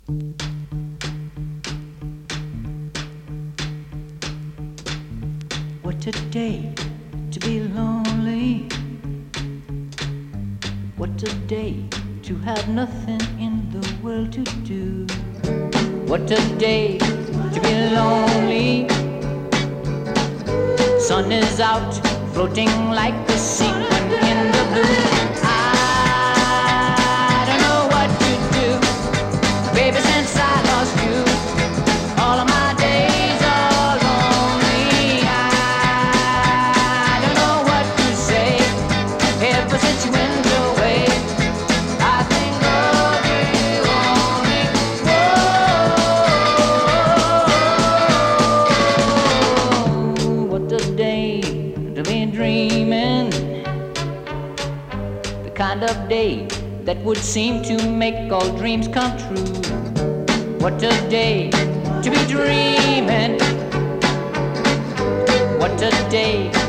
What a day to be lonely. What a day to have nothing in the world to do. What a day to be lonely. Sun is out, floating like a sequin in the blue. I don't know what to do, baby, since I lost you. All of my days are lonely. I don't know what to say, ever since you went away. I think of you only. Whoa, what a day to be dreaming, the kind of day that would seem to make all dreams come true. What a day to be dreaming. What a day